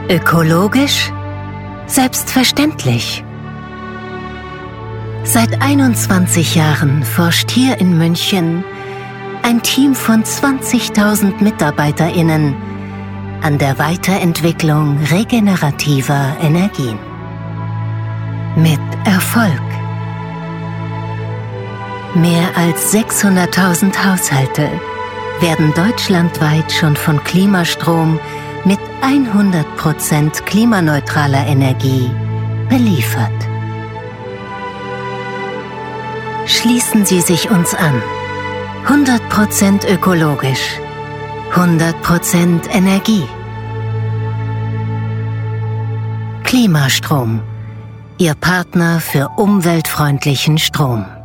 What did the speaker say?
Ökologisch? Selbstverständlich. Seit 21 Jahren forscht hier in München ein Team von 20.000 MitarbeiterInnen an der Weiterentwicklung regenerativer Energien. Mit Erfolg. Mehr als 600.000 Haushalte werden deutschlandweit schon von Klimastrom mit 100% klimaneutraler Energie beliefert. Schließen Sie sich uns an. 100% ökologisch, 100% Energie. Klimastrom, Ihr Partner für umweltfreundlichen Strom.